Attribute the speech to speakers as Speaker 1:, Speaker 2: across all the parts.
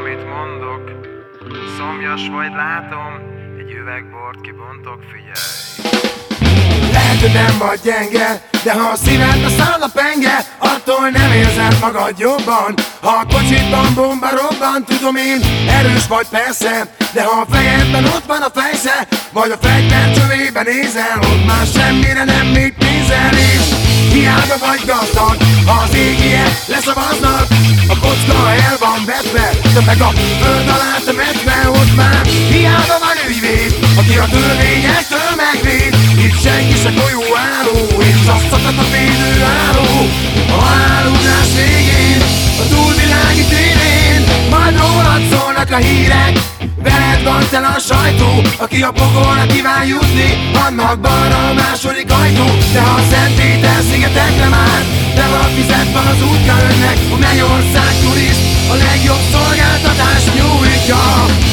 Speaker 1: valamit mondok. Szomjas vagy, látom, egy üvegbort kibontok, figyelj.
Speaker 2: Lehet, hogy nem vagy gyenge, de ha a szívedbe száll a penge, attól nem érzed magad jobban. Ha a kocsidban bomba robban, tudom én, erős vagy persze, de ha a fejedben ott van a fejsze, vagy a fegyver csövébe nézel, ott már semmire nem még pénzel is. Hiába vagy gazdag, ha az égiek leszavaznak, a kocka el van vetve, de meg a föld alá temetve, ott már hiába van ügyvéd, aki a törvényektől megvéd. Itt senki se golyóálló, és azt szakad a védőálló. A haláludás végén, a túlvilági tévén, majd rólad szólnak a hírek. Veled van tele a sajtó, aki a pokolra kíván jutni, annak balra a második ajtó. De ha a Szent Péter szigetekre már, de van fizetve az útka önnek, a Mennyország turist a legjobb szolgáltatást nyújtja.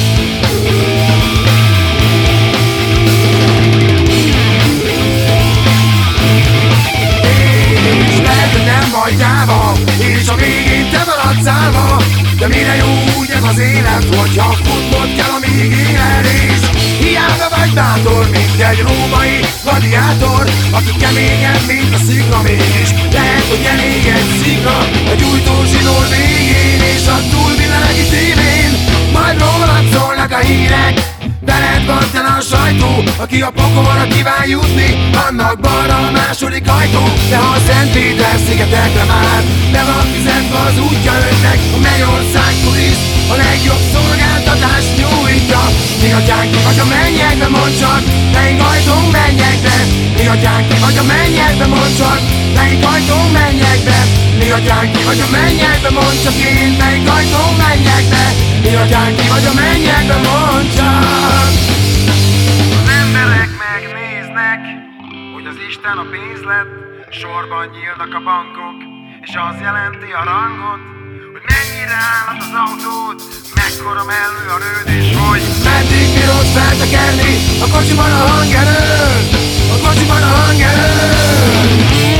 Speaker 2: És lehet, hogy nem vagy gyáva, és a végén te maradsz állva, de mire jó úgy ez az élet, hogyha futnod kell, amíg éled. És hiába vagy bátor, mint egy római gladiátor, aki keményebb, mint a szikla, mégis lehet, hogy elég egy szikla a gyújtózsinór végén, és a túlvilági tévén majd rólad szólnak a hírek. Veled van tele a sajtó, aki a pokolra kíván jutni, annak balra a második ajtó. De ha a Szent Péter szigetekre már, be van fizetve az útja önnek, a Mennyország turist a legjobb szolgáltatást nyújtja. Mi atyánk, ki vagy a mennyekbe, mondd csak, melyik ajtón mennyekbe. Mi atyánk, ki vagy a mennyekbe, mondd csak, melyik ajtón mennyekbe. Mi atyánk, ki vagy a mennyekbe, mondd csak én, melyik ajtón mennyekbe. Mi atyánk, ki vagy a mennyekbe, mondd csak.
Speaker 1: Az emberek megnéznek, hogy az Isten a pénz lett, sorban nyílnak a bankok, és az jelenti a rangot, hogy mennyire állat az autód, mekkora mellő a rőd, és hogy
Speaker 2: meddig bírod feltekerni a kocsiban a hangerőt, a kocsiban a hangerőt.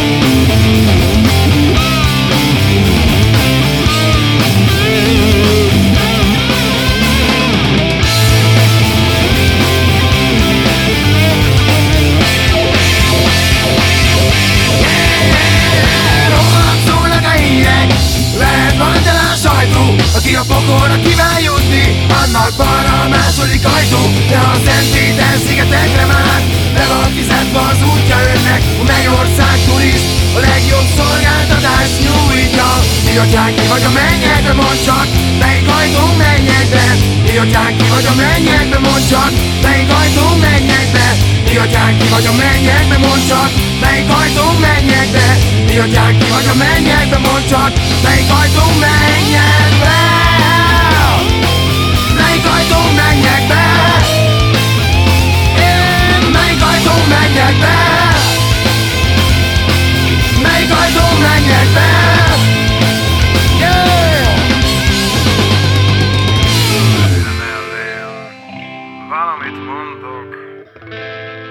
Speaker 2: Aki a pokolra kíván jutni, annak balra a második ajtó. De ha a Szent Péter szigetekre már, be van fizetve az útja önnek, a Mennyország turist a legjobb szolgáltatást nyújtja. Mi atyánk, ki vagy a mennyekbe, mondd csak, melyik ajtón mennyekbe. Mi atyánk, ki vagy a mennyekbe, mondd csak, melyik ajtón mennyekbe. Mi atyánk, ki vagy a mennyekbe, mondd csak, melyik ajtón mennyekbe. Mi atyánk, ki vagy a mennyekbe, mondd csak, melyik ajtón mennyekbe. Melyik ajtón mennyekbe. Melyik ajtón mennyekbe. Melyik ajtón mennyekbe.
Speaker 1: valamit mondok.